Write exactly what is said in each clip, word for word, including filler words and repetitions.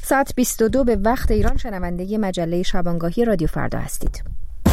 ساعت بیست و دو به وقت ایران شنونده مجله شبانگاهی رادیو فردا هستید.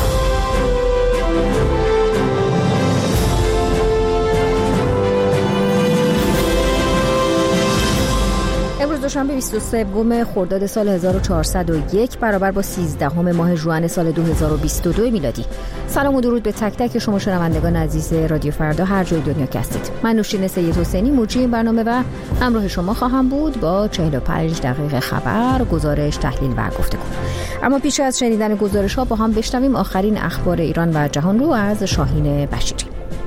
امروز دوشنبه بیست و سوم خرداد سال هزار و چهارصد و یک برابر با سیزدهم ماه ژوئن سال دو هزار و بیست و دو میلادی. سلام و درود به تک تک شما شنوندگان عزیز رادیو فردا هر جای دنیا که هستید. من نوشین سید حسینی مجری این برنامه و همراه شما خواهم بود با چهل و پنج دقیقه خبر، گزارش، تحلیل و گفتگو. اما پیش از شنیدن گزارش‌ها با هم بشنویم آخرین اخبار ایران و جهان رو از شاهین بشیری.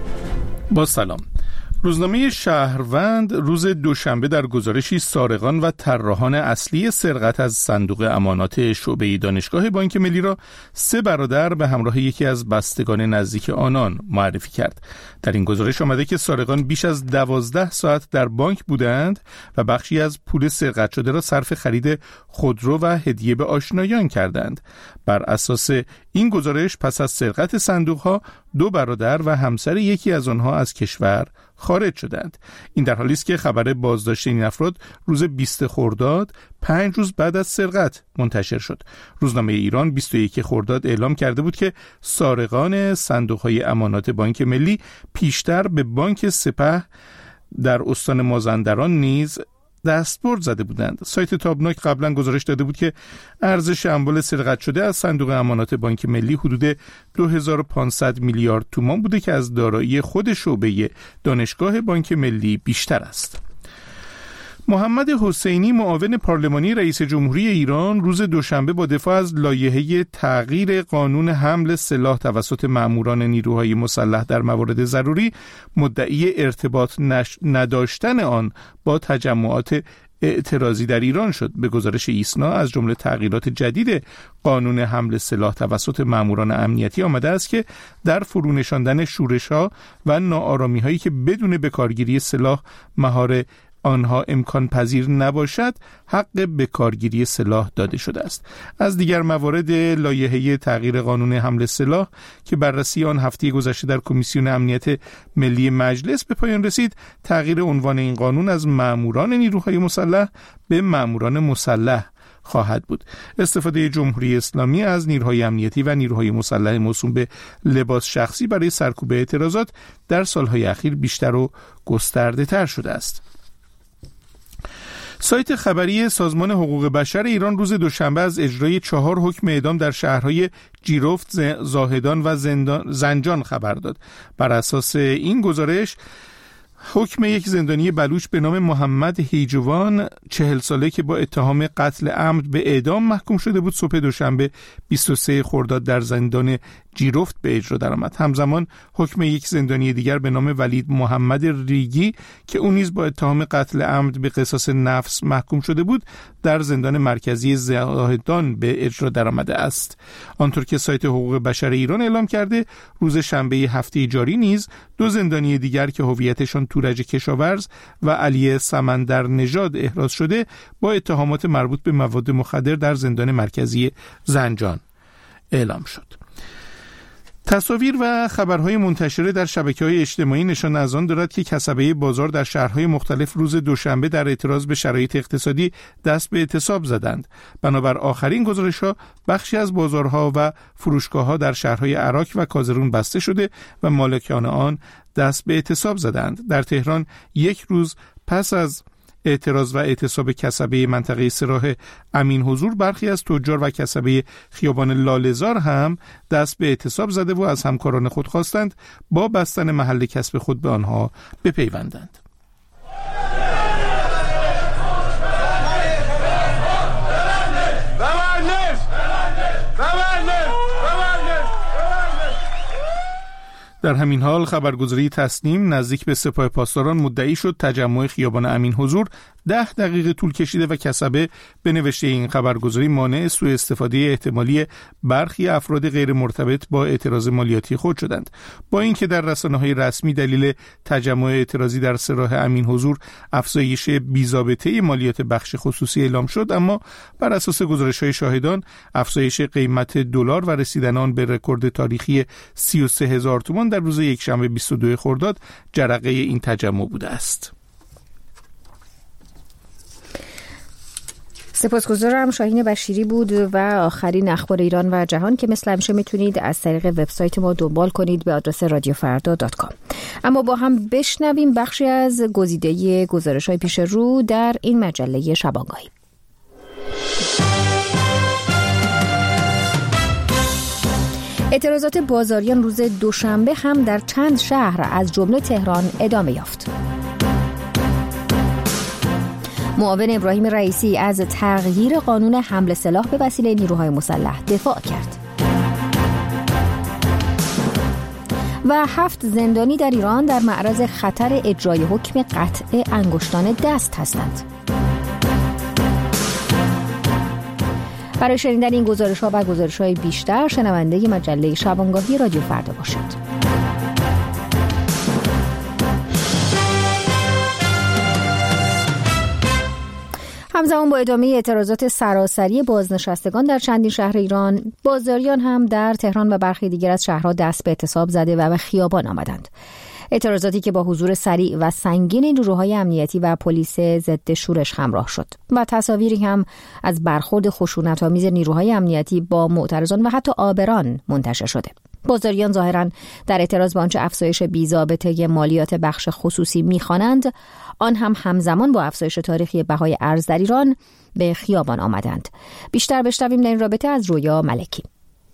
با سلام. روزنامه شهروند روز دوشنبه در گزارشی سارقان و طراحان اصلی سرقت از صندوق امانات شعبه دانشگاه بانک ملی را سه برادر به همراه یکی از بستگان نزدیک آنان معرفی کرد. در این گزارش آمده که سارقان بیش از دوازده ساعت در بانک بودند و بخشی از پول سرقت شده را صرف خرید خودرو و هدیه به آشنایان کردند. بر اساس این گزارش پس از سرقت صندوق‌ها دو برادر و همسر یکی از آنها از کشور خارج شدند. این در حالی است که خبر بازداشت این افراد روز بیست خرداد پنج روز بعد از سرقت منتشر شد. روزنامه ایران بیست و یک خرداد اعلام کرده بود که سارقان صندوق‌های امانات بانک ملی پیشتر به بانک سپه در استان مازندران نیز دستبرد زده بودند. سایت تابناک قبلا گزارش داده بود که ارزش اموال سرقت شده از صندوق امانات بانک ملی حدود دو هزار و پانصد میلیارد تومان بوده که از دارایی خود شعبه دانشگاه بانک ملی بیشتر است. محمد حسینی معاون پارلمانی رئیس جمهوری ایران روز دوشنبه با دفاع از لایحه تغییر قانون حمل سلاح توسط ماموران نیروهای مسلح در موارد ضروری مدعی ارتباط نداشتن آن با تجمعات اعتراضی در ایران شد. به گزارش ایسنا از جمله تغییرات جدید قانون حمل سلاح توسط ماموران امنیتی آمده است که در فرونشاندن شورش‌ها و ناآرامی‌هایی که بدون بکارگیری سلاح مهار آنها امکان پذیر نباشد حق به کارگیری سلاح داده شده است. از دیگر موارد لایحه تغییر قانون حمل سلاح که بررسی آن هفته گذشته در کمیسیون امنیت ملی مجلس به پایان رسید، تغییر عنوان این قانون از ماموران نیروهای مسلح به ماموران مسلح خواهد بود. استفاده جمهوری اسلامی از نیروهای امنیتی و نیروهای مسلح موسوم به لباس شخصی برای سرکوب اعتراضات در سالهای اخیر بیشتر و گسترده تر شده است. سایت خبری سازمان حقوق بشر ایران روز دوشنبه از اجرای چهار حکم اعدام در شهرهای جیرفت، زاهدان و زنجان خبر داد. بر اساس این گزارش حکم یک زندانی بلوچ به نام محمد هیجوان چهل ساله که با اتهام قتل عمد به اعدام محکوم شده بود صبح دوشنبه بیست و سوم خرداد در زندان جیرفت به اجرا درآمد. همزمان حکم یک زندانی دیگر به نام ولید محمد ریگی که اون نیز با اتهام قتل عمد به قصاص نفس محکوم شده بود در زندان مرکزی زاهدان به اجرا درآمده است. آنطور که سایت حقوق بشر ایران اعلام کرده روز شنبه هفته جاری نیز دو زندانی دیگر که هویتشان تورج کشاورز و علی سمندر نژاد احراز شده با اتهامات مربوط به مواد مخدر در زندان مرکزی زنجان اعلام شد. تصاویر و خبرهای منتشره در شبکه‌های اجتماعی نشان از آن دارد که کسبه بازار در شهرهای مختلف روز دوشنبه در اعتراض به شرایط اقتصادی دست به اعتصاب زدند. بنابر آخرین گزارش‌ها بخشی از بازارها و فروشگاه‌ها در شهرهای عراق و کازرون بسته شده و مالکان آن دست به اعتصاب زدند. در تهران یک روز پس از اعتراض و اعتصاب کسبه منطقه سراح امین حضور برخی از تجار و کسبه خیابان لاله‌زار هم دست به اعتصاب زده و از همکاران خود خواستند با بستن محل کسب خود به آنها بپیوندند. در همین حال خبرگزاری تسنیم نزدیک به سپاه پاسداران مدعی شد تجمع خیابان امین حضور ده دقیقه طول کشیده و کسبه به نوشته این خبرگزاری مانع سوء استفاده احتمالی برخی افراد غیر مرتبط با اعتراض مالیاتی خود شدند. با اینکه در رسانه‌های رسمی دلیل تجمع اعتراضی در سراح امین حضور افزایش بی‌ضابطه مالیات بخش خصوصی اعلام شد، اما بر اساس گزارش‌های شاهدان افزایش قیمت دلار و رسیدن آن به رکورد تاریخی سی و سه هزار تومان در روز یکشنبه بیست و دو خرداد جرقه این تجمع بوده است. سپاسگزارم. شاهین بشیری بود و آخرین اخبار ایران و جهان که مثل همیشه میتونید از طریق وبسایت ما دنبال کنید به آدرس رادیو فردا دات کام. اما با هم بشنویم بخشی از گزیده گزارش‌های پیش رو در این مجله شبانگاهی. اعتراضات بازاریان روز دوشنبه هم در چند شهر از جمله تهران ادامه یافت. معاون ابراهیم رئیسی از تغییر قانون حمل سلاح به وسیله نیروهای مسلح دفاع کرد. و هفت زندانی در ایران در معرض خطر اجرای حکم قطع انگشتان دست هستند. برای شنیدن این گزارش‌ها و گزارش‌های بیشتر شنونده مجله شبانگاهی رادیو فردا باشید. همزمان با ادامه اعتراضات سراسری بازنشستگان در چندین شهر ایران، بازاریان هم در تهران و برخی دیگر از شهرها دست به اعتصاب زده و به خیابان آمدند. اعتراضاتی که با حضور سریع و سنگین نیروهای امنیتی و پلیس ضد شورش همراه شد و تصاویری هم از برخورد خشونت‌آمیز نیروهای امنیتی با معترضان و حتی عابران منتشر شده. بازاریان ظاهراً در اعتراض به آنچه افزایش بی‌ضابطه مالیات بخش خصوصی می‌خوانند، آن هم همزمان با افزایش تاریخی بهای ارز در ایران به خیابان آمدند. بیشتر بشنویم در این رابطه از رویا ملکی.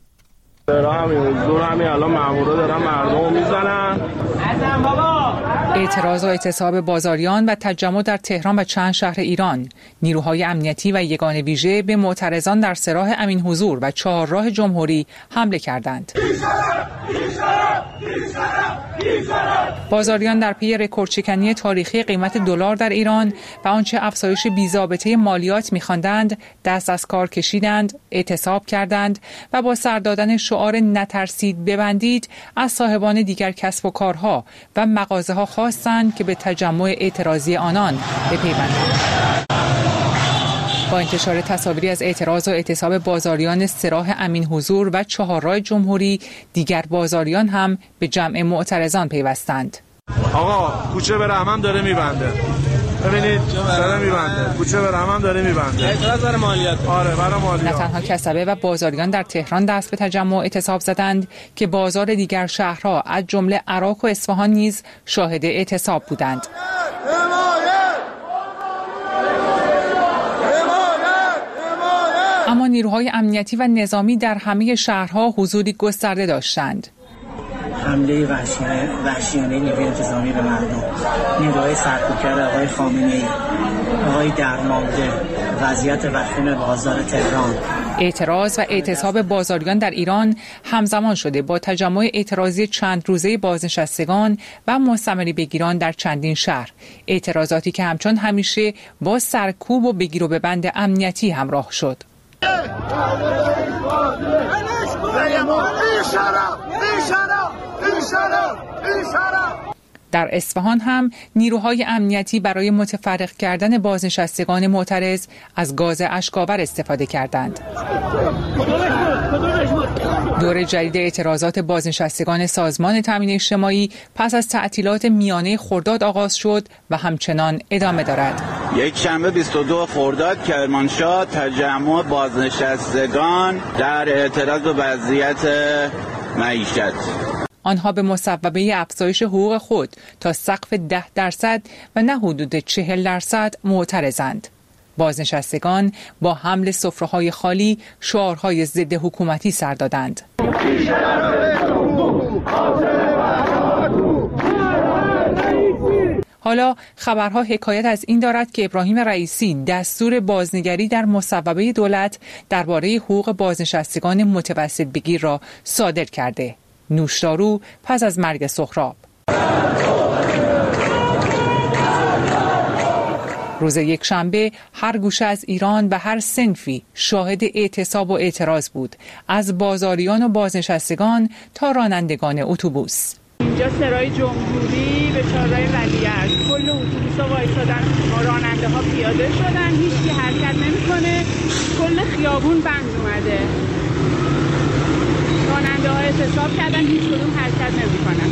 اعتراض و اعتصاب بازاریان و تجمع در تهران و چند شهر ایران. نیروهای امنیتی و یگان ویژه به معترضان در سراح امین حضور و چهارراه جمهوری حمله کردند. بازاریان در پی رکوردشکنی تاریخی قیمت دلار در ایران و آنچه افزایش بی‌ضابطه مالیات می‌خواندند، دست از کار کشیدند، اعتصاب کردند و با سر دادن شعار نترسید ببندید از صاحبان دیگر کسب و کارها و مغازه‌ها خواستند که به تجمع اعتراضی آنان بپیوندند. با انتشار تصاویری از اعتراض و اعتصاب بازاریان سراح امین حضور و چهارراه جمهوری، دیگر بازاریان هم به جمع معترضان پیوستند. آقا کوچه به رحمم داره میبنده، ببینید داره میبنده، کوچه به رحمم داره میبنده. اعتراض برای مالیات. آره برای مالیات. نه تنها کسبه و بازاریان در تهران دست به تجمع اعتصاب زدند که بازار دیگر شهرها از جمله عراق و اصفهان نیز شاهد اعتصاب بودند. اما نیروهای امنیتی و نظامی در همه شهرها حضوری گسترده داشتند. حمله وحشیانه وحشیانه نیروی انتظامی به مردم، نیروهای سرکوبگر آقای خامنه‌ای، آقای درمانده، وضعیت وخیم بازار تهران. اعتراض و اعتصاب بازاریان در ایران همزمان شده با تجمع اعتراضی چند روزه بازنشستگان و مستمری بگیران در چندین شهر. اعتراضاتی که همچون همیشه با سرکوب و بگیر و ببند امنیتی همراه شد. در اصفهان هم نیروهای امنیتی برای متفرق کردن بازنشستگان معترض از گاز اشک‌آور استفاده کردند. دور جدید اعتراضات بازنشستگان سازمان تامین اجتماعی پس از تعطیلات میانه خرداد آغاز شد و همچنان ادامه دارد. یک شنبه بیست و دو خرداد کرمانشاه تجمع بازنشستگان در اعتراض به وضعیت معیشت. آنها به مصوبه افزایش حقوق خود تا سقف ده درصد و نه حدود چهل درصد معترضند. بازنشستگان با حمل سفره‌های خالی شعارهای ضد حکومتی سر دادند. حالا خبرها حکایت از این دارد که ابراهیم رئیسی دستور بازنگری در مصوبه دولت درباره حقوق بازنشستگان متوسط بگیر را صادر کرده. نوشدارو پس از مرگ سهراب. روز یک شنبه هر گوشه از ایران و هر صنفی شاهد اعتصاب و اعتراض بود، از بازاریان و بازنشستگان تا رانندگان اتوبوس. اینجا سرای جمهوری به چهارراه ولیعصر کل اتوبوس‌ها وایسادن، راننده ها پیاده شدن، هیچکی حرکت نمی‌کنه، کل خیابون بند اومده. راننده ها اعتصاب کردن، هیچ کدوم حرکت نمی‌کنن.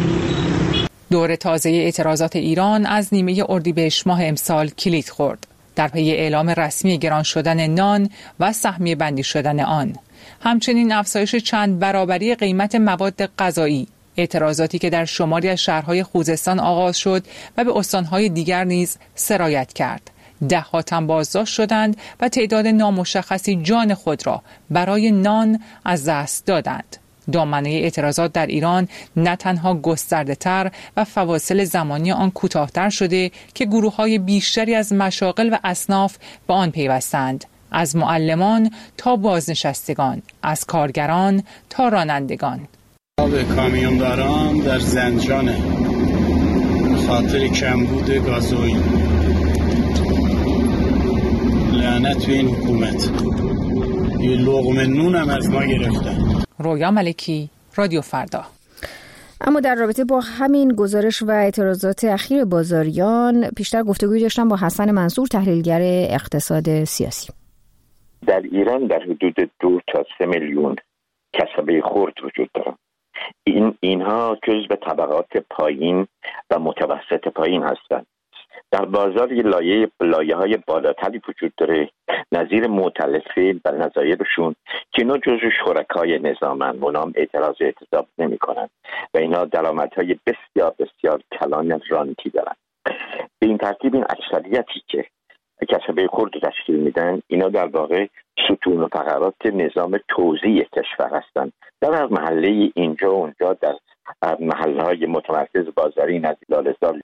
دور تازه اعتراضات ایران از نیمه اردیبهشت ماه امسال کلید خورد. در پی اعلام رسمی گران شدن نان و سهمیه بندی شدن آن. همچنین افزایش چند برابری قیمت مواد غذایی، اعتراضاتی که در شماری از شهرهای خوزستان آغاز شد و به استانهای دیگر نیز سرایت کرد. ده ها تن بازداشت شدند و تعداد نامشخصی جان خود را برای نان از دست دادند. دامنه اعتراضات در ایران نه تنها گسترده تر و فواصل زمانی آن کوتاه‌تر شده که گروه‌های بیشتری از مشاغل و اصناف به آن پیوستند، از معلمان تا بازنشستگان، از کارگران تا رانندگان. به کامیونداران در زنجانه خاطر کمبود گازوئیل. لعنت به این حکومت، یه لقمه نون هم از ما گرفتن. رویا ملکی، رادیو فردا. اما در رابطه با همین گزارش و اعتراضات اخیر بازاریان پیشتر گفتگوی داشتم با حسن منصور، تحلیلگر اقتصاد سیاسی. در ایران در حدود دو تا سه میلیون کسبه خرد وجود دارند. این اینها جزو طبقات پایین و متوسط پایین هستند. در بازار یه لایه لایه های بالاتری وجود داره نظیر مؤتلفین و نظایرشون که اینا جزو شرکای نظامن، اونا هم اعتراض اعتصاب نمی کنن و اینا درآمدهای بسیار بسیار کلان رانتی دارن. به این ترتیب این اکثریتی که کسبه خرد رو تشکیل میدن، اینا در واقع ستون و فقرات نظام توزیع کشور هستن. در هر محله اینجا و اونجا در محلهای متمرکز بازاری نزدیک لاله‌زار،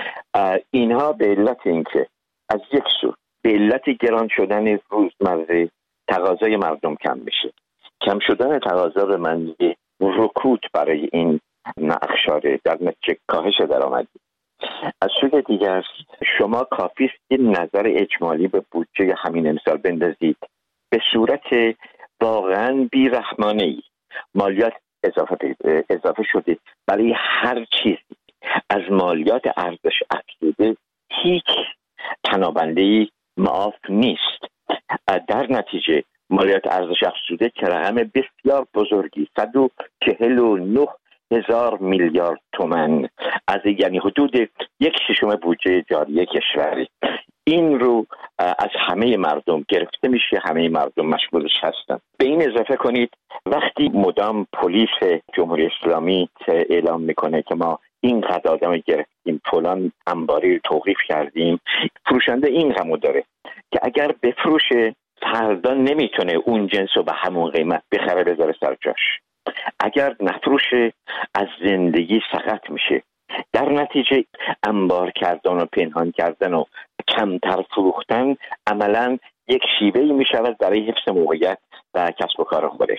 اینها به علت اینکه از یک سو به علت گران شدن روزمره تقاضای مردم کم میشه، کم شدن تقاضا به معنی رکود برای این اقشار در نتیجه کاهش درآمدی. از سوی دیگر شما کافی است یه نظر اجمالی به بودجه همین امسال بندازید، به صورت واقعا بی‌رحمانه‌ای مالیات اضافه اضافه شده برای هر چیزی. از مالیات ارزش افزوده هیچ تنابنده‌ای معاف نیست. در نتیجه مالیات ارزش افزوده که رقم بسیار بزرگی صد و چهل و نه هزار میلیارد تومان از یعنی حدود یک ششم بودجه جاری کشوری، این رو از همه مردم گرفته میشه، همه مردم مشمولش هستن. به این اضافه کنید وقتی مدام پلیس جمهوری اسلامی اعلام میکنه که ما اینقدر آدم گرفتیم، فلان انباری رو توقیف کردیم، فروشنده این غمو داره که اگر بفروشه فردا نمیتونه اون جنس رو به همون قیمت بخره بذاره سر جاش. اگر نفروشه از زندگی سقط میشه. در نتیجه انبار کردن و پنهان کردن و کمتر فروختن عملاً یک شیوهی میشود برای حفظ موقعیت و کسب و کار خودش.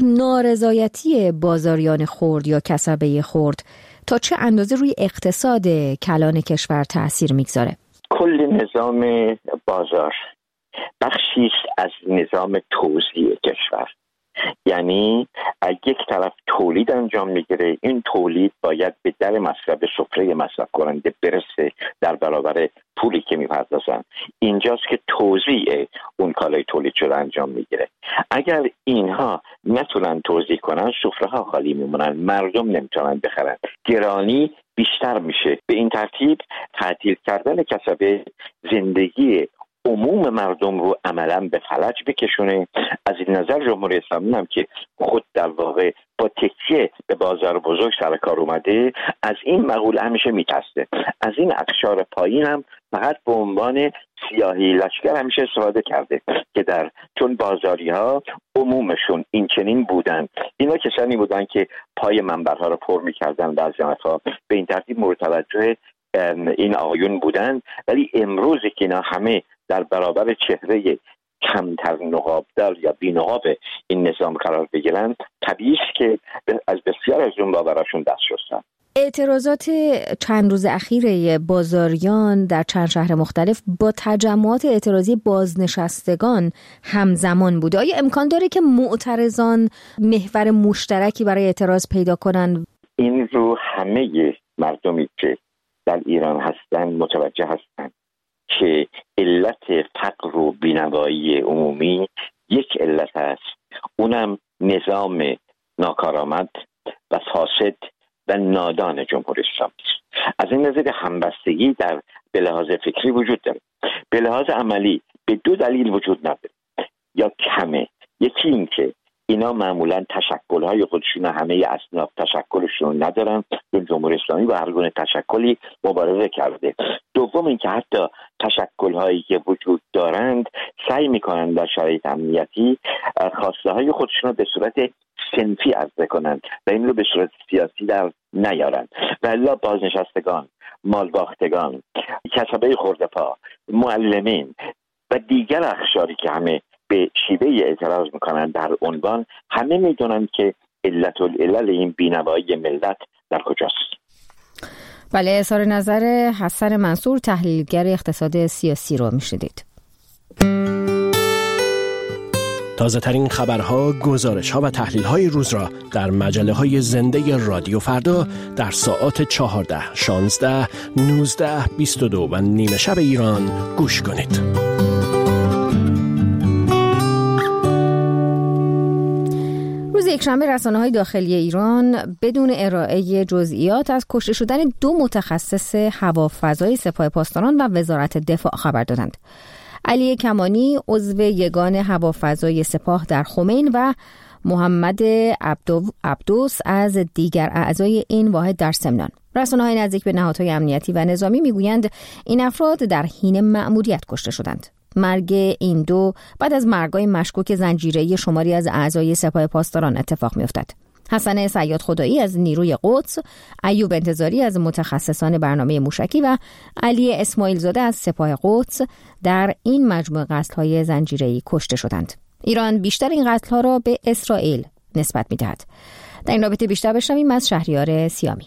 نارضایتی بازاریان خرد یا کسبه خرد تا چه اندازه روی اقتصاد کلان کشور تأثیر میگذاره؟ کل نظام بازار بخشی از نظام توزیع کشور. یعنی یک طرف تولید انجام میگیره، این تولید باید به در مصرف، به سفره مصرف کننده برسه در برابر پولی که میپردازن. اینجاست که توزیع اون کالای تولید شده انجام میگیره. اگر اینها نتونن توزیع کنن، سفره ها خالی میمونن، مردم نمیتونن بخرن، گرانی بیشتر میشه. به این ترتیب تعطیل کردن کسبه زندگی عموم مردم رو عملاً به فلج بکشونه. از این نظر جمهوری اسلامی هم که خود در واقع با تکیه به بازار بزرگ سر کار اومده، از این مقوله همیشه میترسه. از این اقشار پایین هم فقط به عنوان سیاهی لشکر همیشه استفاده کرده که در چون بازاری ها عمومشون این چنین بودن، اینا کسانی بودن که پای منبرها رو پر میکردن، بعضی وقتا به این ترتیب مورد توجه این آقایون بودن. ولی امروزی که اینا همه در برابر چهره کمتر نقابدار یا بی نقاب این نظام قرار بگیرن، طبیعی است که از بسیار از اون باوراشون دست شستن. اعتراضات چند روز اخیر بازاریان در چند شهر مختلف با تجمعات اعتراضی بازنشستگان همزمان بوده. آیا امکان داره که معترضان محور مشترکی برای اعتراض پیدا کنن؟ این رو همه مردمی که در ایران هستن متوجه هستن که علت فقر و بینوایی عمومی یک علت است، اونم نظام ناکارآمد و فاسد و نادان جمهوری اسلامی است. از این نظر همبستگی در به لحاظ فکری وجود داره. به لحاظ عملی به دو دلیل وجود نداره یا کمه. یکی این که اینا معمولا تشکل‌های خودشون همه اصناف تشکلشون ندارن، چون جمهوری اسلامی با هر گونه تشکلی مبارزه کرده. دوم اینکه حتی تشکل‌هایی که وجود دارند سعی می‌کنند در شرایط امنیتی خواسته‌های خودشون رو به صورت صنفی عرضه کنند و این رو به صورت سیاسی در نیارند. و الا بازنشستگان، مالباختگان، کسبه خرده‌پا، معلمین و دیگر اقشاری که همه به شیوه اعتراض میکنن در عنوان، همه میدونن که علت العلل این بینوایی ملت در کجاست. بله، اظهار نظر حسن منصور، تحلیلگر اقتصاد سیاسی رو میشنیدید. تازه ترین خبرها، گزارش‌ها و تحلیل‌های روز را در مجله‌های زنده رادیو فردا در ساعات چهارده، شانزده، نوزده، بیست و دو و نیمه شب ایران گوش کنید. روز یکشنبه رسانه‌های داخلی ایران بدون ارائه جزئیات از کشته شدن دو متخصص هوافضای سپاه پاسداران و وزارت دفاع خبر دادند. علی کمانی عضو یگان هوافضای سپاه در خمین و محمد عبدوس از دیگر اعضای این واحد در سمنان. رسانه‌های نزدیک به نهادهای امنیتی و نظامی میگویند این افراد در حین مأموریت کشته شدند. مرگ این دو بعد از مرگ‌های مشکوک زنجیره‌ای شماری از اعضای سپاه پاسداران اتفاق می‌افتد. حسن صیاد خدایی از نیروی قدس، ایوب انتظاری از متخصصان برنامه موشکی و علی اسماعیل زاده از سپاه قدس در این مجموعه قتل‌های زنجیره‌ای کشته شدند. ایران بیشتر این قتل‌ها را به اسرائیل نسبت می‌دهد. در این رابطه بیشتر بشنویم از شهریار سیامی.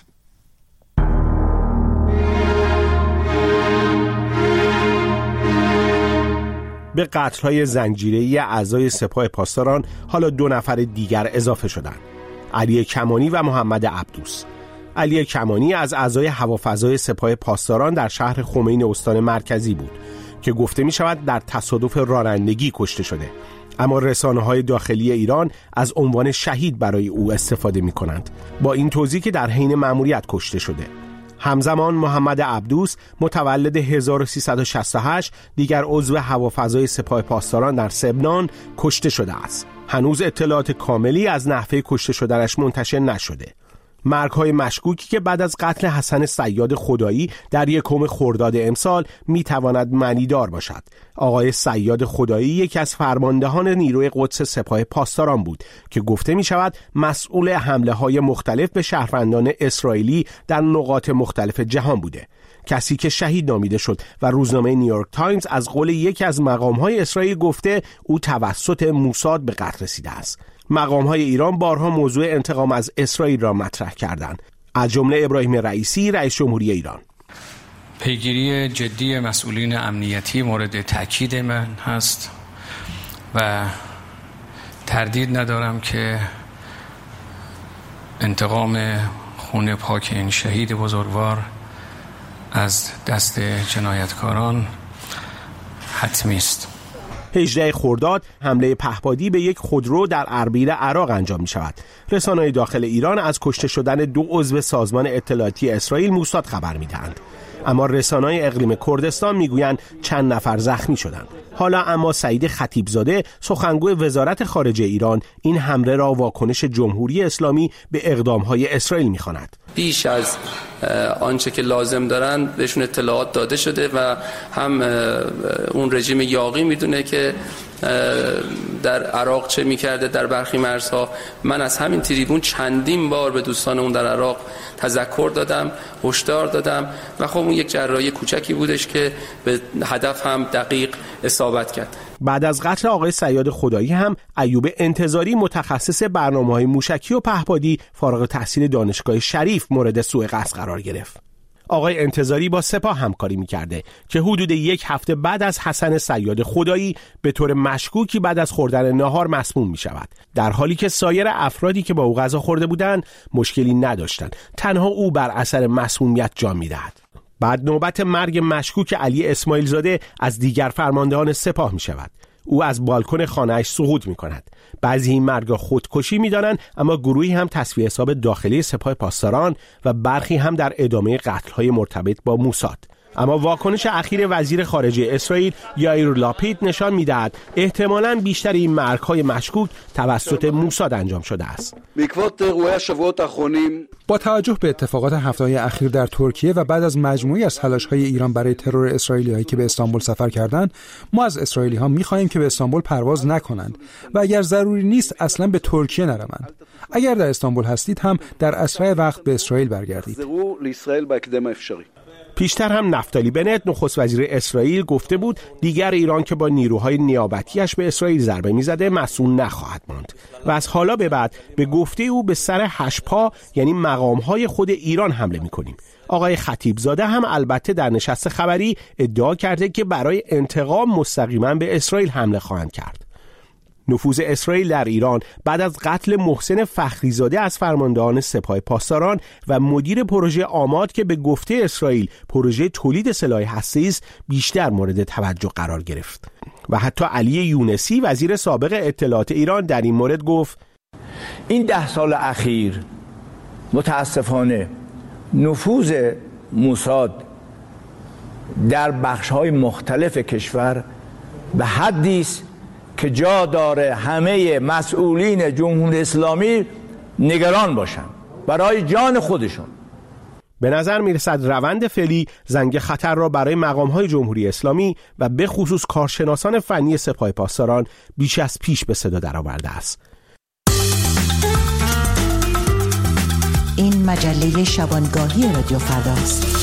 به قتل‌های زنجیره‌ای اعضای سپاه پاسداران حالا دو نفر دیگر اضافه شدند: علی کمانی و محمد عبدوس. علی کمانی از اعضای هوافضای سپاه پاسداران در شهر خمین استان مرکزی بود که گفته می شود در تصادف رانندگی کشته شده، اما رسانه‌های داخلی ایران از عنوان شهید برای او استفاده می کنند، با این توضیح که در حین مأموریت کشته شده. همزمان محمد عبدوس متولد هزار و سیصد و شصت و هشت دیگر عضو هوافضای سپاه پاسداران در سمنان کشته شده است. هنوز اطلاعات کاملی از نحوه کشته شدنش منتشر نشده. مرگ‌های مشکوکی که بعد از قتل حسن صیاد خدایی در یکم خرداد امسال میتواند معنیدار باشد. آقای صیاد خدایی یکی از فرماندهان نیروی قدس سپاه پاسداران بود که گفته می شود مسئول حمله های مختلف به شهروندان اسرائیلی در نقاط مختلف جهان بوده. کسی که شهید نامیده شد و روزنامه نیویورک تایمز از قول یکی از مقام‌های اسرائیل گفته او توسط موساد به قتل رسیده است. مقام‌های ایران بارها موضوع انتقام از اسرائیل را مطرح کردند، از جمله ابراهیم رئیسی رئیس جمهوری ایران. پیگیری جدی مسئولین امنیتی مورد تاکید من هست و تردید ندارم که انتقام خون پاک این شهید بزرگوار از دست جنایتکاران حتمی است. هجدهم خرداد حمله پهپادی به یک خودرو در اربیل عراق انجام می شود. رسانه‌های داخل ایران از کشته شدن دو عضو سازمان اطلاعاتی اسرائیل موساد خبر می دهند، اما رسانه‌های اقلیم کردستان میگویند چند نفر زخمی شدند. حالا اما سعید خطیبزاده سخنگوی وزارت خارجه ایران این حمله را واکنش جمهوری اسلامی به اقدام‌های اسرائیل می‌خواند. بیش از آنچه که لازم دارن بهشون اطلاعات داده شده و هم اون رژیم یاغی میدونه که در عراق چه میکرده در برخی مرزها. من از همین تریبون چندین بار به دوستان اون در عراق تذکر دادم، هشدار دادم و خب اون یک جراحی کوچکی بودش که به هدف هم دقیق اصابت کرد. بعد از قتل آقای صیاد خدایی هم ایوب انتظاری متخصص برنامه‌های موشکی و پهپادی فارغ التحصیل دانشگاه شریف مورد سوء قصد قرار گرفت. آقای انتظاری با سپاه همکاری می‌کرده که حدود یک هفته بعد از حسن صیاد خدایی به طور مشکوکی بعد از خوردن ناهار مسموم می‌شود، در حالی که سایر افرادی که با او غذا خورده بودند مشکلی نداشتند، تنها او بر اثر مسمومیت جان می‌دهد. بعد نوبت مرگ مشکوک علی اسماعیل زاده از دیگر فرماندهان سپاه می شود. او از بالکن خانه‌اش سقوط می کند. بعضی این مرگ خودکشی می دانند، اما گروهی هم تصفیه حساب داخلی سپاه پاسداران و برخی هم در ادامه قتل‌های مرتبط با موساد. اما واکنش اخیر وزیر خارجه اسرائیل یائیر لاپید نشان می‌دهد احتمالاً بیشتر این مرگ‌های مشکوک توسط موساد انجام شده است. با توجه به اتفاقات هفته‌های اخیر در ترکیه و بعد از مجموعی از تلاش‌های ایران برای ترور اسرائیلی‌هایی که به استانبول سفر کردند، ما از اسرائیلی‌ها می‌خواهیم که به استانبول پرواز نکنند و اگر ضروری نیست اصلاً به ترکیه نروند. اگر در استانبول هستید هم در اسرع وقت به اسرائیل برگردید. پیشتر هم نفتالی بنت نخست وزیر اسرائیل گفته بود دیگر ایران که با نیروهای نیابتیش به اسرائیل ضربه می‌زده مسئول نخواهد ماند و از حالا به بعد به گفته او به سر هشپا یعنی مقام‌های خود ایران حمله می‌کنیم. آقای خطیبزاده هم البته در نشست خبری ادعا کرده که برای انتقام مستقیما به اسرائیل حمله خواهند کرد. نفوذ اسرائیل در ایران بعد از قتل محسن فخریزاده از فرماندهان سپاه پاسداران و مدیر پروژه آماد که به گفته اسرائیل پروژه تولید سلاح هسته‌ای است بیشتر مورد توجه قرار گرفت و حتی علی یونسی وزیر سابق اطلاعات ایران در این مورد گفت این ده سال اخیر متاسفانه نفوذ موساد در بخش‌های مختلف کشور به حدی است که جا داره همه مسئولین جمهوری اسلامی نگران باشن برای جان خودشون. به نظر میرسد روند فعلی زنگ خطر را برای مقام‌های جمهوری اسلامی و به خصوص کارشناسان فنی سپاه پاسداران بیش از پیش به صدا درآورده است. این مجله شبانگاهی رادیو فرداست.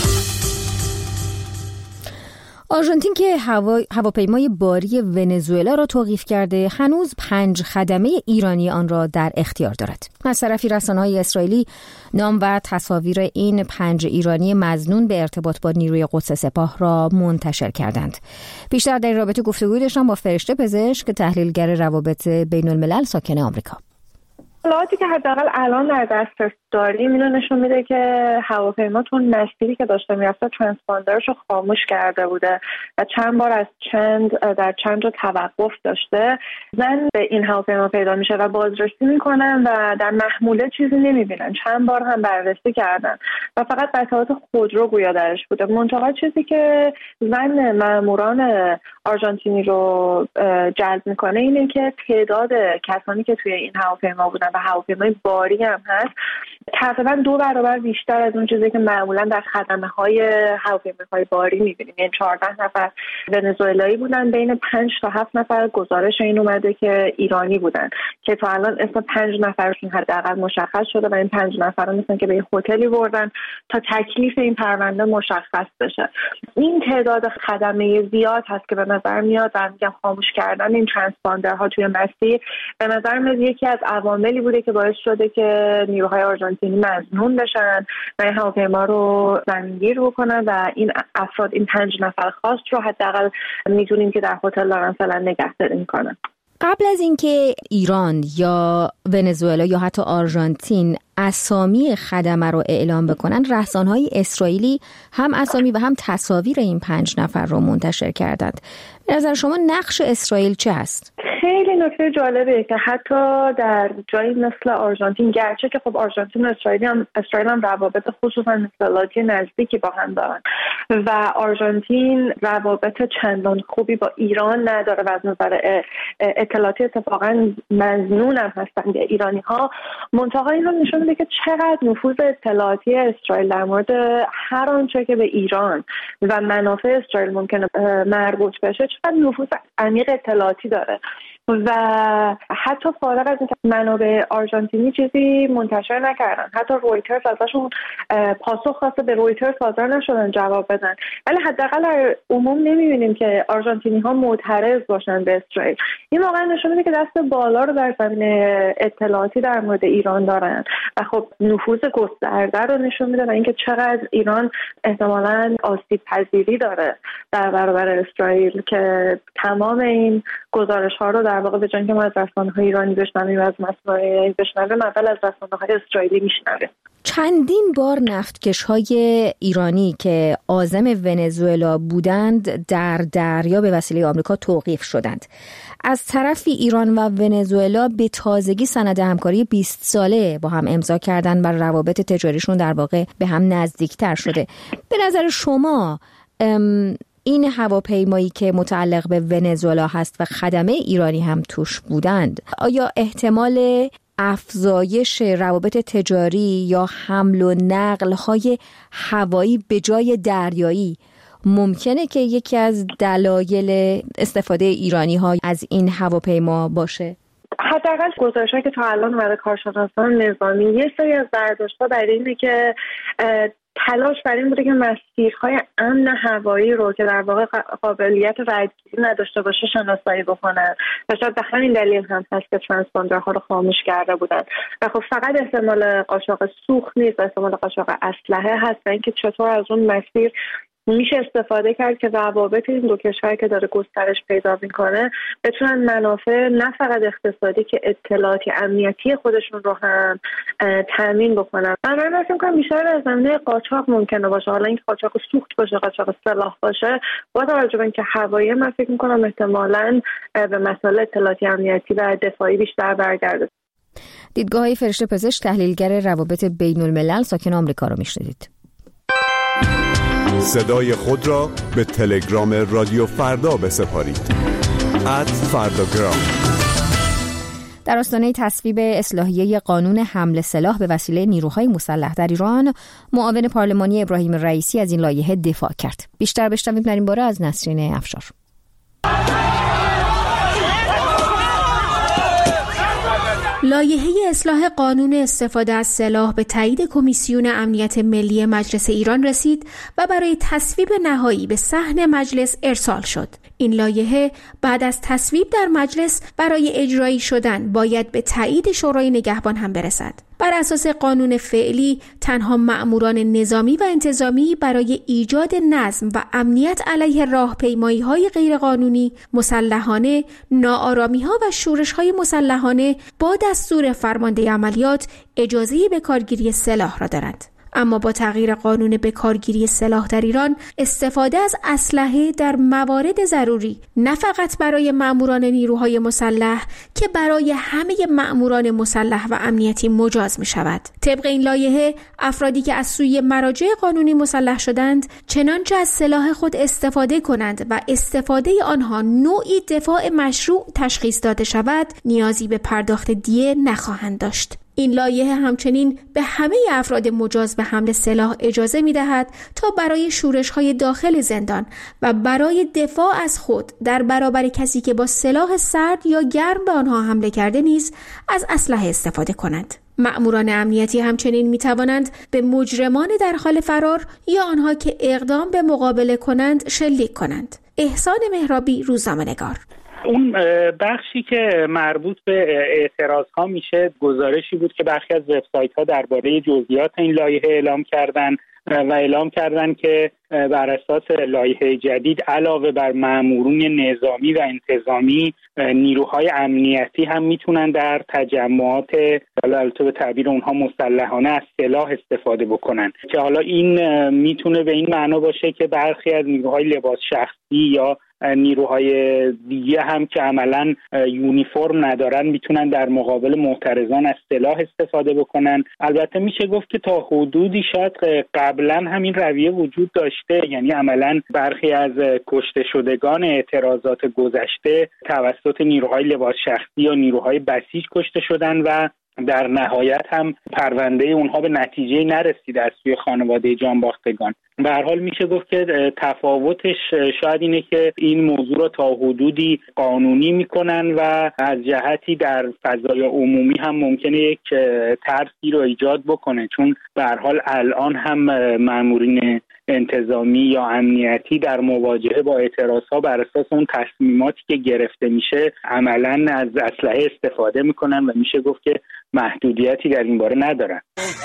آرژانتین که هوا... هواپیمای باری ونزوئلا را توقیف کرده هنوز پنج خدمه ایرانی آن را در اختیار دارد. از طرفی رسانه‌های اسرائیلی نام و تصاویر این پنج ایرانی مظنون به ارتباط با نیروی قدس سپاه را منتشر کردند. بیشتر در رابطه گفتگوی داشتم با فرشته پزشک که تحلیلگر روابط بین الملل ساکن آمریکا. اطلاعاتی که حداقل الان در دسترس داریم اینو نشون میده که هواپیما تو مسیری که داشته میرفته ترانسپاندرش رو خاموش کرده بوده و چند بار از چند در چند جا توقف داشته. زن به این هواپیما پیدا میشه و بازرسی میکنن و در محموله چیزی نمیبینن. چند بار هم بررسی کردن و فقط قطعات خودرو گویا درش بوده. منتها چیزی که زن ماموران آرژانتینی رو جلب میکنه اینه که تعداد کسانی که توی این هواپیما بودن و هواپیمای باری هم هست تقریبا دو برابر بیشتر از اون چیزی که معمولا در خدمه‌های هواپیماهای باری می‌بینیم. یعنی چهارده نفر ونزوئلایی بودن، بین پنج تا هفت نفر گزارش این اومده که ایرانی بودن که تا الان اسم پنج نفرشون حداقل مشخص شده و این پنج نفر رو مثلا که به هتلی بردن تا تکلیف این پرونده مشخص بشه. این تعداد خدمه زیاد هست که به نظر میاد و میگم خاموش کردن این ترانسپاندرها توی مسیر به نظر میاد یکی از عواملی بوده که باعث شده که نیروهای آرژانتینی مظنون بشن و این هواپیما رو زمینگیر بکنن و این افراد این پنج نفر خاص رو حداقل میدونیم که در هتل دارن فعلا نگهداری میکنن. قبل از اینکه ایران یا ونزوئلا یا حتی آرژانتین اسامی خدمه رو اعلام بکنن، رسانه‌های اسرائیلی هم اسامی و هم تصاویر این پنج نفر رو منتشر کردند. به نظر شما نقش اسرائیل چه هست؟ خیلی نکته جالبه که حتی در جایی مثل آرژانتین، گرچه که خب آرژانتین و اسرائیل هم اسرائیل هم روابط خصوصا اطلاعاتی نزدیکی با هم دارن و آرژانتین روابط چندان خوبی با ایران نداره و از نظر اطلاعاتی اتفاقا مظنون هم هستن ایرانی ها. منتها این رو نشون میده که چقدر نفوذ اطلاعاتی اسرائیل در مورد هر آنچه که به ایران و منافع اسرائیل ممکنه مربوط بشه چقدر نفوذ عمیق اطلاعاتی داره و حتی فارغ از اینکه منابع آرژانتینی چیزی منتشر نکردن، حتی رویترز ازشون پاسخ خواسته به رویترز حاضر نشدن جواب بدن، ولی حداقل در عموم نمیبینیم که آرژانتینی ها معترض باشن به اسرائیل. این واقعا نشون میده که دست بالا رو در زمینه اطلاعاتی در مورد ایران دارن و خب نفوذ گسترده رو نشون میده و اینکه چقدر ایران احتمالاً آسیب پذیری داره در برابر اسرائیل که تمام این گزارش ها رو در واقع به جای که ما از رسانه‌های ایرانی بشنویم از مسائل بشنویم اول از رسانه‌های اسرائیلی میشنویم. چندین بار نفتکش‌های ایرانی که عازم ونزوئلا بودند در دریا به وسیله آمریکا توقیف شدند. از طرفی ایران و ونزوئلا به تازگی سند همکاری بیست ساله با هم امضا کردند و روابط تجاریشون در واقع به هم نزدیکتر شده. به نظر شما این هواپیمایی که متعلق به ونزوئلا هست و خدمه ایرانی هم توش بودند، آیا احتمال افزایش روابط تجاری یا حمل و نقل های هوایی به جای دریایی ممکنه که یکی از دلایل استفاده ایرانی ها از این هواپیما باشه؟ حداقل گزارش‌هایی که تا الان اومده کارشناسان نظامی یه سری از برداشت‌ها برای اینه که تلاش برای این بوده که مسیرهای امن هوایی رو که در واقع قابلیت ردگیری نداشته باشه شناسایی بکنن و شاید به همین دلیل هم هست که ترانسپاندرها رو خاموش کرده بودن. و خب فقط احتمال قاچاق سوخت نیست، احتمال قاچاق اسلحه هست و اینکه چطور از اون مسیر میشه استفاده کرد که روابط این دو کشور که داره گسترش پیدا میکنه بتونن منافع نه فقط اقتصادی که اطلاعاتی امنیتی خودشون رو هم تامین بکنن. من فکر می‌کنم بیشتر از زمینه قاچاق ممکنه باشه، حالا این قاچاق سوخت باشه، قاچاق سلاح باشه، با توجه به اینکه هوایی من فکر می‌کنم احتمالاً به مسائل اطلاعاتی امنیتی و دفاعی بیشتر برگرده. دیدگاه فرشته پزشک، تحلیلگر روابط بین الملل، ساکن آمریکا رو میشنیدید. صدای خود را به تلگرام رادیو فردا بسپارید. ات فرداگرام. در آستانه تصویب اصلاحیه قانون حمل سلاح به وسیله نیروهای مسلح در ایران، معاون پارلمانی ابراهیم رئیسی از این لایحه دفاع کرد. بیشتر بشنویم در این باره از نسرین افشار. لایحه اصلاح قانون استفاده از سلاح به تایید کمیسیون امنیت ملی مجلس ایران رسید و برای تصویب نهایی به صحن مجلس ارسال شد. این لایحه بعد از تصویب در مجلس برای اجرایی شدن باید به تایید شورای نگهبان هم برسد. بر اساس قانون فعلی تنها مأموران نظامی و انتظامی برای ایجاد نظم و امنیت علیه راهپیمایی‌های غیرقانونی، مسلحانه، ناآرامی‌ها و شورش‌های مسلحانه با دستور فرمانده عملیات اجازه به کارگیری سلاح را دارند. اما با تغییر قانون به کارگیری سلاح در ایران، استفاده از اسلحه در موارد ضروری نه فقط برای مأموران نیروهای مسلح که برای همه مأموران مسلح و امنیتی مجاز می شود. طبق این لایحه، افرادی که از سوی مراجع قانونی مسلح شدند چنانچه از سلاح خود استفاده کنند و استفاده آنها نوعی دفاع مشروع تشخیص داده شود، نیازی به پرداخت دیه نخواهند داشت. این لایحه همچنین به همه افراد مجاز به حمل سلاح اجازه می‌دهد تا برای شورش‌های داخل زندان و برای دفاع از خود در برابر کسی که با سلاح سرد یا گرم به آنها حمله کرده نیز از اسلحه استفاده کنند. مأموران امنیتی همچنین می‌توانند به مجرمان در حال فرار یا آنها که اقدام به مقابله کنند شلیک کنند. احسان مهرابی، روزنامه‌نگار. اون بخشی که مربوط به اعتراض‌ها میشه، گزارشی بود که برخی از وبسایت‌ها درباره جزئیات این لایحه اعلام کردن و اعلام کردن که بر اساس لایحه جدید علاوه بر مأمورون نظامی و انتظامی، نیروهای امنیتی هم میتونن در تجمعات، البته به تعبیر اونها مسلحانه، از سلاح استفاده بکنن که حالا این میتونه به این معنا باشه که برخی از نیروهای لباس شخصی یا نیروهای دیگه هم که عملاً یونیفرم ندارن میتونن در مقابل معترضان از سلاح استفاده بکنن. البته میشه گفت که تا حدودی شاید قبلا همین رویه وجود داشته، یعنی عملاً برخی از کشته شدگان اعتراضات گذشته توسط نیروهای لباس شخصی یا نیروهای بسیج کشته شدن و در نهایت هم پرونده اونها به نتیجه نرسید از سوی خانواده جانباختگان. به هر حال میشه گفت که تفاوتش شاید اینه که این موضوع رو تا حدودی قانونی میکنن و از جهتی در فضای عمومی هم ممکنه یک ترسی رو ایجاد بکنه، چون به هر حال الان هم مأمورین انتظامی یا امنیتی در مواجهه با اعتراضها بر اساس اون تصمیماتی که گرفته میشه عملاً از اسلحه استفاده میکنن و میشه گفت که محدودیتی در این باره ندارن.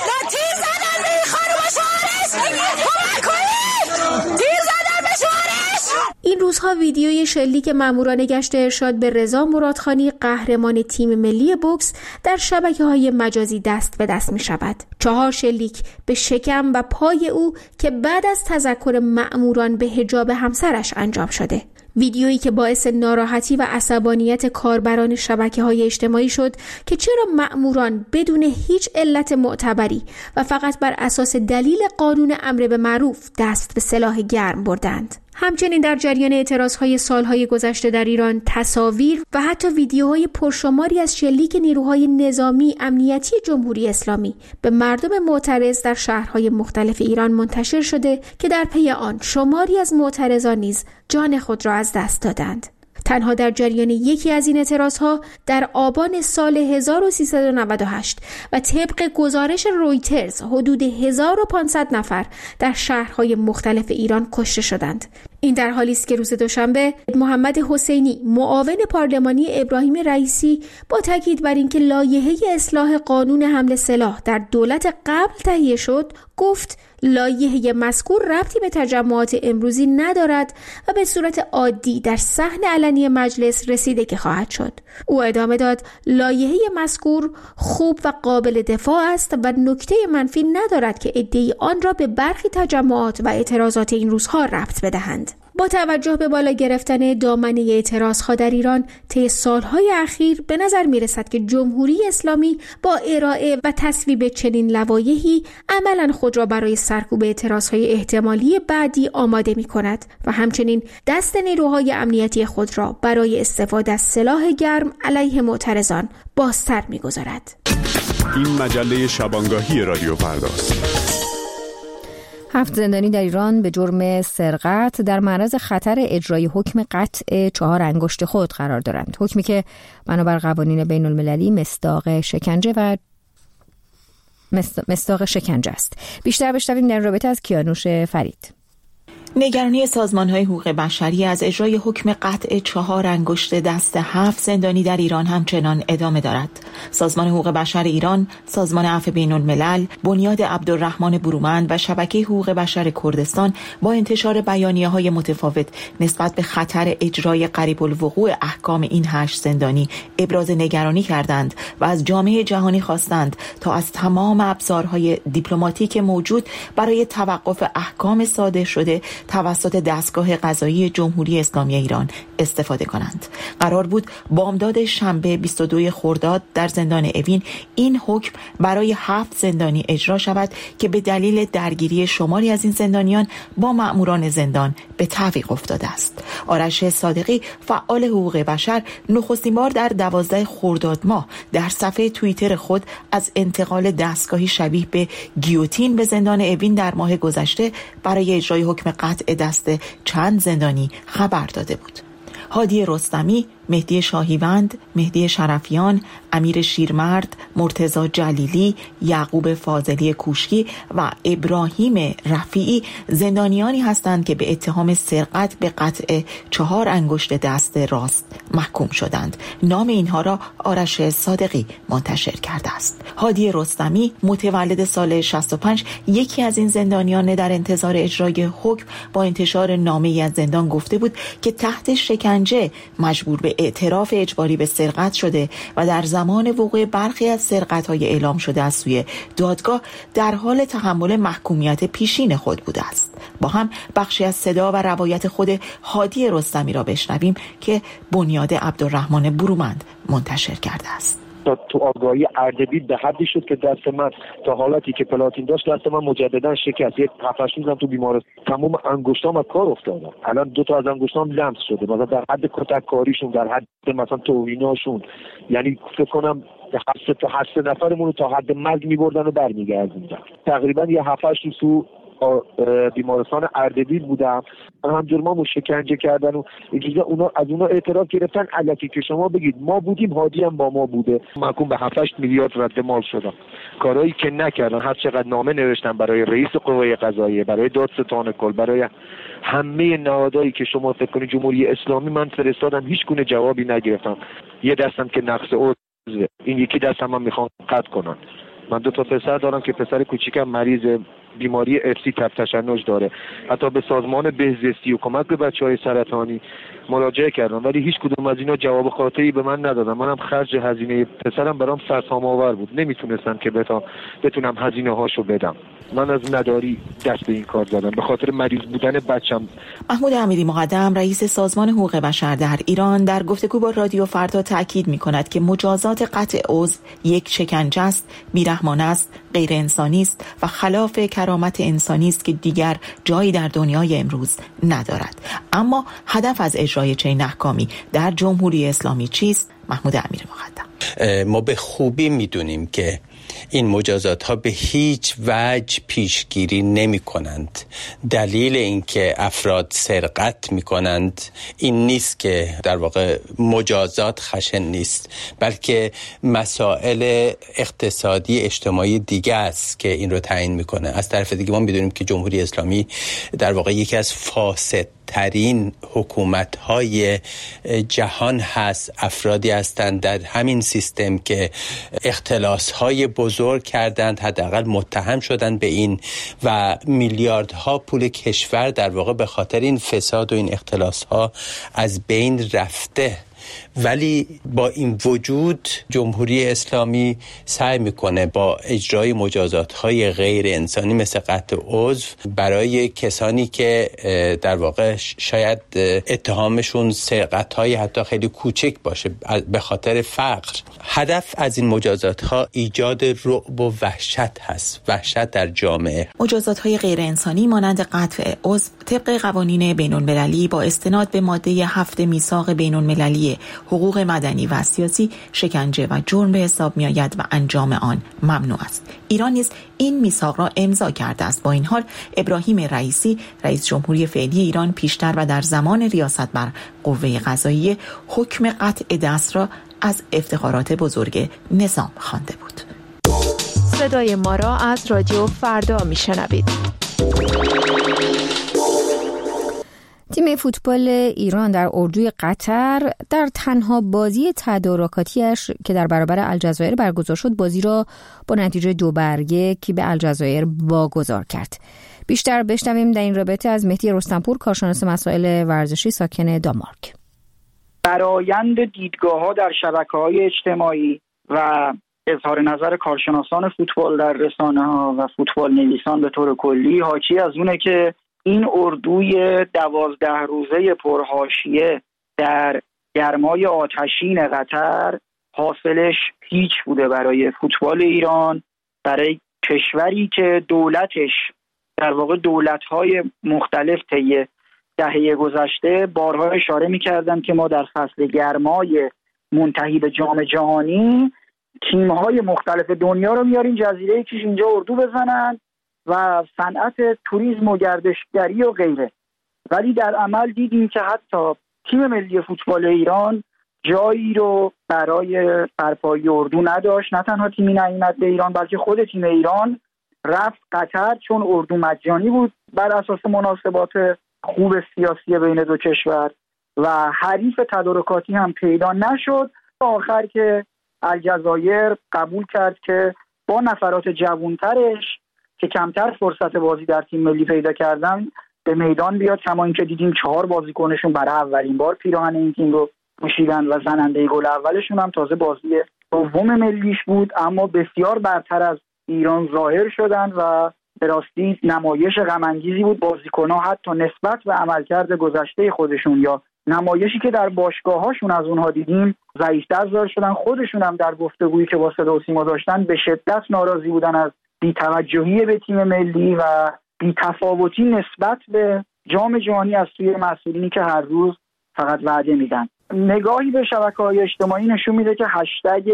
این روزها ویدیوی شلیک ماموران گشت ارشاد به رضا مرادخانی، قهرمان تیم ملی بوکس، در شبکه‌های مجازی دست به دست می شود. چهار شلیک به شکم و پای او که بعد از تذکر ماموران به حجاب همسرش انجام شده. ویدیویی که باعث ناراحتی و عصبانیت کاربران شبکه‌های اجتماعی شد که چرا مأموران بدون هیچ علت معتبری و فقط بر اساس دلیل قانون امر به معروف دست به سلاح گرم بردند. همچنین در جریان اعتراضهای سالهای گذشته در ایران تصاویر و حتی ویدیوهای پرشماری از شلیک نیروهای نظامی امنیتی جمهوری اسلامی به مردم معترض در شهرهای مختلف ایران منتشر شده که در پی آن شماری از معترضان نیز جان خود را از دست دادند. تنها در جریان یکی از این اعتراضها در آبان سال هزار و سیصد و نود و هشت و طبق گزارش رویترز حدود هزار و پانصد نفر در شهرهای مختلف ایران کشته شدند. این در حالی است که روز دوشنبه محمد حسینی معاون پارلمانی ابراهیم رئیسی با تاکید بر اینکه لایحه اصلاح قانون حمل سلاح در دولت قبل تهیه شد گفت لایحه مذکور ربطی به تجمعات امروزی ندارد و به صورت عادی در صحن علنی مجلس رسیدگی خواهد شد. او ادامه داد لایحه مذکور خوب و قابل دفاع است و نکته منفی ندارد که عده‌ای آن را به برخی تجمعات و اعتراضات این روزها ربط بدهند. با توجه به بالا گرفتن دامنه اعتراضها در ایران طی سالهای اخیر به نظر میرسد که جمهوری اسلامی با ارائه و تصویب چنین لوایحی عملاً خود را برای سرکوب اعتراضهای احتمالی بعدی آماده می کند و همچنین دست نیروهای امنیتی خود را برای استفاده از سلاح گرم علیه معترضان بازتر می گذارد. این مجله شبانگاهی رادیو فرداست. هفت زندانی در ایران به جرم سرقت در معرض خطر اجرای حکم قطع چهار انگشت خود قرار دارند. حکمی که بنابر قوانین بین المللی مصداق شکنجه و مصداق شکنجه است. بیشتر بشنویم در رابطه از کیانوش فرید. نگرانی سازمان‌های حقوق بشری از اجرای حکم قطع چهار انگشت دست هفت زندانی در ایران همچنان ادامه دارد. سازمان حقوق بشر ایران، سازمان عفو بین الملل، بنیاد عبدالرحمن برومند و شبکه حقوق بشر کردستان با انتشار بیانیه‌های متفاوت نسبت به خطر اجرای قریب الوقوع احکام این هشت زندانی ابراز نگرانی کردند و از جامعه جهانی خواستند تا از تمام ابزارهای دیپلماتیک موجود برای توقف احکام صادر شده توسط دستگاه قضایی جمهوری اسلامی ایران استفاده کنند. قرار بود بامداد شنبه بیست و دوم خرداد در زندان اوین این حکم برای هفت زندانی اجرا شود که به دلیل درگیری شماری از این زندانیان با مأموران زندان به تعویق افتاده است. آرش صادقی فعال حقوق بشر نخستین بار در دوازده خرداد ماه در صفحه توییتر خود از انتقال دستگاهی شبیه به گیوتین به زندان اوین در ماه گذشته برای اجرای حکم قطع دست چند زندانی خبر داده بود. هادی رستمی، مهدی شاهیوند، مهدی شرفیان، امیر شیرمرد، مرتضی جلیلی، یعقوب فاضلی کوشکی و ابراهیم رفیعی زندانیانی هستند که به اتهام سرقت به قطع چهار انگشت دست راست محکوم شدند. نام اینها را آرش صادقی منتشر کرده است. هادی رستمی متولد سال شصت و پنج یکی از این زندانیان در انتظار اجرای حکم با انتشار نامه‌ای از زندان گفته بود که تحت شکنجه مجبور به اعتراف اجباری به سرقت شده و در زمان وقوع برخی از سرقت‌های اعلام شده از سوی دادگاه در حال تحمل محکومیت پیشین خود بوده است. با هم بخشی از صدا و روایت خود هادی رستمی را بشنویم که بنیاد عبدالرحمن برومند منتشر کرده است. تا تو آگاهی اردبیل به حدی شد که دست من تا حالتی که پلاتین داشت دست من مجددا شکست. یک هفتش روزم تو بیمارستان تمام انگشتام از کار افتادن. الان دو تا از انگشتام لمس شده، مثلا در حد کتک کاریشون، در حد مثلا توهیناشون. یعنی فکر کنم هفت تا هشت نفرمون رو تا حد مرگ می‌بردن و برمیگردوندن. تقریبا یه هفتش روز تو بیمارستان اردبیل بودم. همجور ما شکنجه کردن و اجازه اونا از اونا اعتراف گرفتن الکی که شما بگید ما بودیم، هادی هم با ما بوده. محکوم به هفت هشت میلیارد رد مال شدم. کارهایی که نکردن، هر چقدر نامه نوشتن برای رئیس قوه قضاییه، برای دادستان کل، برای همه نهادهایی که شما فکر کنید جمهوری اسلامی، من فرستادم، هیچ گونه جوابی نگرفتم. یه دستم که نقص عضو، این یکی دستم هم میخوان قطع کنن. من دو تا پسر دارم که پسر کوچیکم مریض بیماری افسی تب تشنج داره. حتی به سازمان بهزیستی و کمک به بچهای سرطانی مراجعه کردم ولی هیچ کدوم از اینا جواب قاطعی به من ندادن. منم خرج هزینه پسرم برام سرسام آور بود، نمیتونستم که بتا بتونم هزینه هاشو بدم. من از نداری دست به این کار زدم، به خاطر مریض بودن بچم. محمود امیری مقدم رئیس سازمان حقوق بشر در ایران در گفتگو با رادیو فردا تاکید می‌کند که مجازات قطع عضو یک شکنجه است، بیرحمانه است، غیر انسانی است و خلاف کرامت انسانی است که دیگر جایی در دنیای امروز ندارد. اما هدف از اجرای چنین احکامی در جمهوری اسلامی چیست؟ محمود امیری مقدم: ما به خوبی می‌دونیم که این مجازات ها به هیچ وجه پیشگیری نمی کنند. دلیل اینکه افراد سرقت می کنند این نیست که در واقع مجازات خشن نیست، بلکه مسائل اقتصادی اجتماعی دیگه است که این رو تعیین می کنه. از طرف دیگه ما می دونیم که جمهوری اسلامی در واقع یکی از فاسد ترین حکومت‌های جهان هست. افرادی هستند در همین سیستم که اختلاس‌های بزرگ کردند، حداقل متهم شدند به این، و میلیاردها پول کشور در واقع به خاطر این فساد و این اختلاس‌ها از بین رفته. ولی با این وجود جمهوری اسلامی سعی میکنه با اجرای مجازات‌های غیر انسانی مثل قطع عضو برای کسانی که در واقع شاید اتهامشون سرقت‌های حتی خیلی کوچک باشه به خاطر فقر، هدف از این مجازات‌ها ایجاد رعب و وحشت هست، وحشت در جامعه. مجازات‌های غیر انسانی مانند قطع عضو طبق قوانین بین‌المللی با استناد به ماده هفت میثاق بین‌المللی حقوق مدنی و سیاسی شکنجه و جرم به حساب می آید و انجام آن ممنوع است. ایران نیز این میثاق را امضا کرده است. با این حال ابراهیم رئیسی رئیس جمهوری فعلی ایران پیشتر و در زمان ریاست بر قوه قضاییه حکم قطع دست را از افتخارات بزرگ نظام خوانده بود. صدای ما را از رادیو فردا می شنوید. تیم فوتبال ایران در اردوی قطر در تنها بازی تدارکاتیش که در برابر الجزایر برگزار شد بازی را با نتیجه دو بر یک به الجزایر واگذار کرد. بیشتر بشنویم در این رابطه از مهدی رستمپور، کارشناس مسائل ورزشی ساکن دانمارک. برآیند دیدگاه‌ها در شبکه‌های اجتماعی و اظهار نظر کارشناسان فوتبال در رسانه‌ها و فوتبال نویسان به طور کلی حاکی از اونه که این اردوی دوازده روزه پرحاشیه در گرمای آتشین قطر حاصلش هیچ بوده برای فوتبال ایران، برای کشوری که دولتش در واقع دولت‌های مختلف طی دهه گذشته بارها اشاره می‌کردن که ما در فصل گرمای منتهی به جام جهانی تیم‌های مختلف دنیا رو میاریم جزیره کیش اینجا اردو بزنن و صنعت توریسم و گردشگری و غیره. ولی در عمل دیدیم که حتی تیم ملی فوتبال ایران جایی رو برای برپایی اردو نداشت. نه تنها تیمی نیامد به ایران بلکه خود تیم ایران رفت قطر چون اردو مجانی بود بر اساس مناسبات خوب سیاسی بین دو کشور و حریف تدارکاتی هم پیدا نشد. آخر که الجزایر قبول کرد که با نفرات جوانترش که کمتر فرصت بازی در تیم ملی پیدا کردن به میدان بیاد، کما اینکه دیدیم چهار بازیکنشون برای اولین بار پیراهن این تیم رو پوشیدن و زننده گل اولشون هم تازه بازی دوم ملیش بود، اما بسیار برتر از ایران ظاهر شدن و به راستی نمایش غم انگیزی بود. بازیکن‌ها حتی نسبت به عملکرد گذشته خودشون یا نمایشی که در باشگاه‌هاشون از اونها دیدیم ضعیف‌تر ظاهر شدن. خودشون هم در گفتگویی که با صدا و سیما داشتن به شدت ناراضی بودن از بی‌توجهی به تیم ملی و بی‌تفاوتی نسبت به جام جهانی از سوی مسئولینی که هر روز فقط وعده میدن. نگاهی به شبکه‌های اجتماعی نشون میده که هشتگ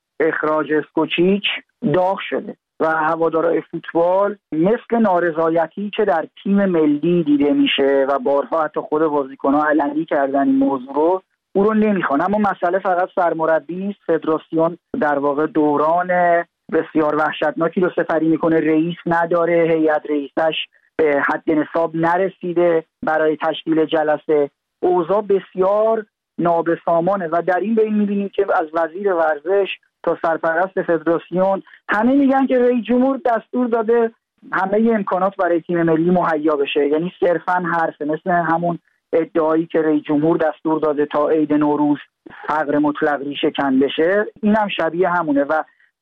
اخراج اسکوچیچ داغ شده و هوادارهای فوتبال مثل نارضایتی که در تیم ملی دیده میشه و بارها حتی خود بازیکن‌ها علنی کردن این موضوع رو او رو نمیخوان. اما مسئله فقط سرمربی نیست. فدراسیون در واقع دوران بسیار وحشتناکی رو سپری میکنه، رئیس نداره، هیئت رئیسش به حد نصاب نرسیده برای تشکیل جلسه، اوضاع بسیار نابسامانه و در این بین میبینیم که از وزیر ورزش تا سرپرست فدراسیون همه میگن که رئیس جمهور دستور داده همه امکانات برای تیم ملی مهیا بشه، یعنی صرفاً حرفه، مثل همون ادعایی که رئیس جمهور دستور داده تا عید نوروز فقر مطلق ریشه کن بشه. این هم شبیه همونه و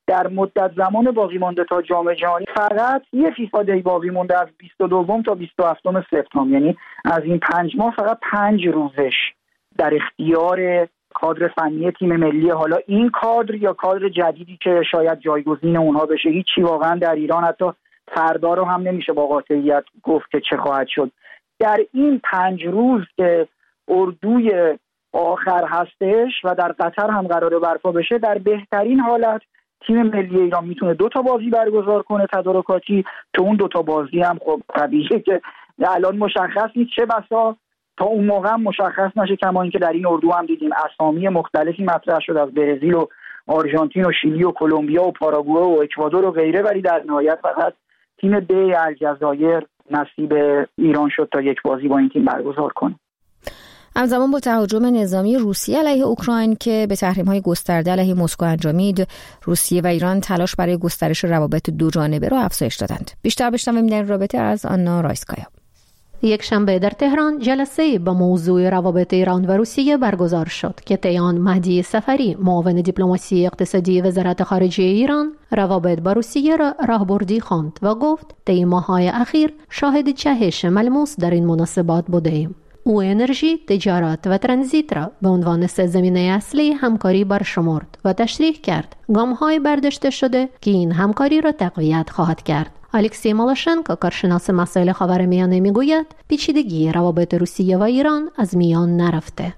در مدت زمان باقی مانده تا جام جهانی فقط یه فیفا باقی مونده از بیست و دو تا بیست و هفت سپتامبر، یعنی از این پنج ماه فقط پنج روزش در اختیار کادر فنی تیم ملی. حالا این کادر یا کادر جدیدی که شاید جایگزین اونها بشه، هیچی واقعا در ایران حتی فردا رو هم نمیشه با قاطعیت گفت که چه خواهد شد. در این پنج روز که اردوی آخر هستش و در قطر هم قراره برپا بشه، در بهترین حالت تیم ملی ایران میتونه دو تا بازی برگزار کنه تدارکاتی، تو اون دو تا بازی هم خب طبیعیه که الان مشخص نیست، چه بسا تا اون موقع هم مشخص نشه، کما اینکه در این اردو هم دیدیم اسامی مختلفی مطرح شد از برزیل و آرژانتین و شیلی و کلمبیا و پاراگوئه و اکوادور و غیره، ولی در نهایت فقط تیم ب الجزایر نصیب ایران شد تا یک بازی با این تیم برگزار کنه. همزمان با تهاجم نظامی روسیه علیه اوکراین که به تحریم‌های گسترده علیه مسکو انجامید، روسیه و ایران تلاش برای گسترش روابط دو جانبه را افزایش دادند. بیشتر بشنویم در این رابطه از آنا رایسکایا. یک شنبه در تهران جلسه با موضوع روابط ایران و روسیه برگزار شد که طی آن مهدی صفری، معاون دیپلماسی اقتصادی وزارت خارجه ایران، روابط با روسیه را راهبردی خواند و گفت طی ماه‌های اخیر شاهد جهش ملموس در این مناسبات بودیم. او انرژی، تجارت و ترانزیت را به عنوان سه زمینه اصلی همکاری برشمرد و تشریح کرد گام‌های برداشته شده که این همکاری را تقویت خواهد کرد. الکسی مالاشنکو، کارشناس مسائل خاورمیانه، میگوید پیچیدگی روابط روسیه و ایران از میان نرفته.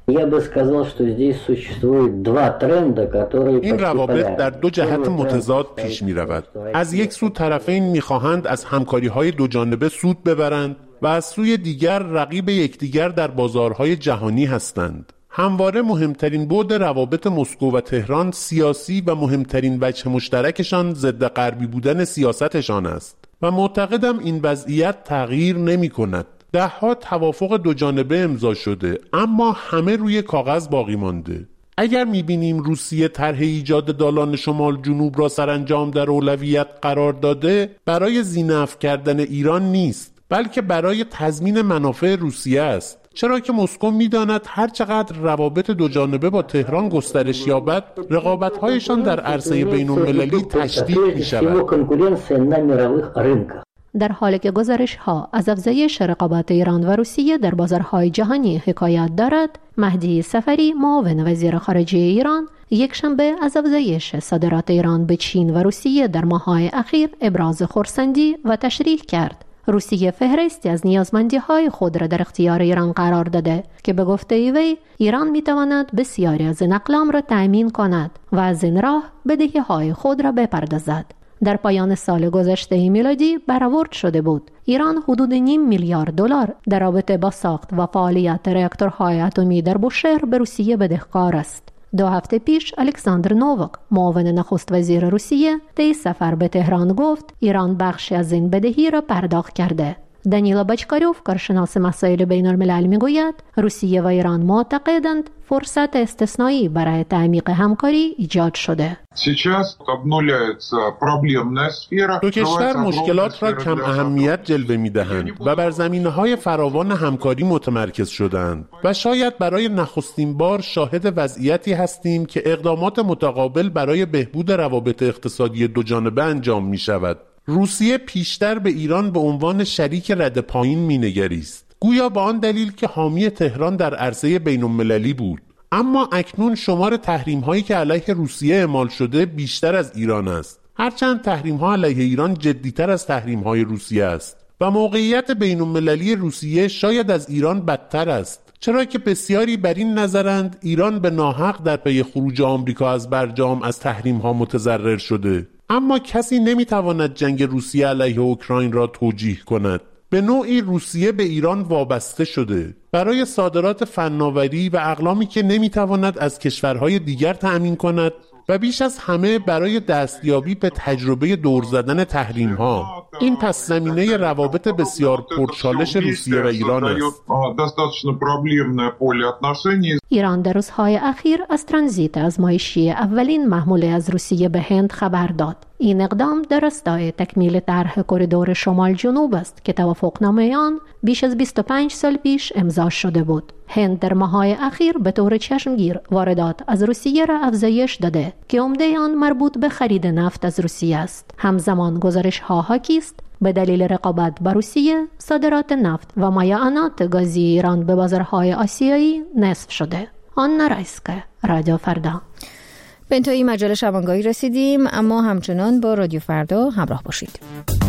این روابط در دو جهت متضاد پیش می رود. از یک سو طرفین میخواهند از همکاری‌های دو جانبه سود ببرند و از سوی دیگر رقیب یکدیگر در بازارهای جهانی هستند. همواره مهمترین بعد روابط مسکو و تهران سیاسی و مهمترین وجه مشترکشان ضد غربی بودن سیاستشان است و معتقدم این وضعیت تغییر نمی کند. ده ها توافق دو جانبه امضا شده اما همه روی کاغذ باقی مانده. اگر میبینیم روسیه طرح ایجاد دالان شمال جنوب را سرانجام در اولویت قرار داده، برای زینف کردن ایران نیست بلکه برای تضمین منافع روسیه است، چرا که مسکو می‌داند هر چقدر روابط دو جانبه با تهران گسترش یابد، رقابت‌هایشان در عرصه بین‌المللی تشدید می‌شود. در حالی که گزارش‌ها از افزایش رقابت ایران و روسیه در بازارهای جهانی حکایت دارد، مهدی صفری، معاون وزیر خارجه ایران، یک شنبه از افزایش صادرات ایران به چین و روسیه در ماه‌های اخیر ابراز خرسندی و تشریح کرد. روسیه فهرستی از نیازمندی‌های خود را در اختیار ایران قرار داده که به گفته وی ایران می‌تواند بسیاری از این اقلام را تأمین کند و از این راه بدهی‌های خود را بپردازد. در پایان سال گذشته میلادی برآورد شده بود ایران حدود نیم میلیارد دلار در رابطه با ساخت و فعالیت راکتورهای اتمی در بوشهر به روسیه بدهکار است. دو هفته پیش الکساندر نوواک، معاون نخست وزیر روسیه، طی سفر به تهران گفت ایران بخشی از این بدهی را پرداخت کرده. دانیلا باچکاروف، کارشناس مسائل بین الملل، میگوید روسیه و ایران معتقدند فرصت استثنایی برای تعمیق همکاری ایجاد شده. دو کشور مشکلات را کم اهمیت جلوه می‌دهند و بر زمینه‌های فراوان همکاری متمرکز شدند و شاید برای نخستین بار شاهد وضعیتی هستیم که اقدامات متقابل برای بهبود روابط اقتصادی دو جانبه انجام می‌شود. روسیه پیشتر به ایران به عنوان شریک رده پایین مینگریست، گویا به آن دلیل که حامی تهران در عرصه بین‌المللی بود. اما اکنون شمار تحریم‌هایی که علیه روسیه اعمال شده بیشتر از ایران است، هرچند تحریم‌ها علیه ایران جدی‌تر از تحریم‌های روسیه است و موقعیت بین‌المللی روسیه شاید از ایران بدتر است، چرا که بسیاری بر این نظرند ایران به ناحق در پی خروج آمریکا از برجام از تحریم‌ها متضرر شده. اما کسی نمیتواند جنگ روسیه علیه اوکراین را توجیه کند. به نوعی روسیه به ایران وابسته شده برای صادرات فناوری و اقلامی که نمیتواند از کشورهای دیگر تأمین کند و بیش از همه برای دستیابی به تجربه دور زدن تحریم ها. این پس زمینه روابط بسیار پرچالش روسیه و ایران است. ایران در روزهای اخیر از ترانزیت آزمایشی اولین محموله از روسیه به هند خبر داد. این اقدام در راستای تکمیل طرح کریدور شمال جنوب است که توافقنامه آن بیش از بیست و پنج سال پیش امضا شده بود. هند در ماه‌های اخیر به طور چشمگیر واردات از روسیه را افزایش داده که عمده آن مربوط به خرید نفت از روسیه است. همزمان گزارش‌ها حاکی است به دلیل رقابت با روسیه صادرات نفت و مایعات گازی ایران به بازارهای آسیایی نصف شده. آن نرایسکه، رادیو فردا. به انتهای مجله شبانگاهی رسیدیم، اما همچنان با رادیو فردا همراه باشید.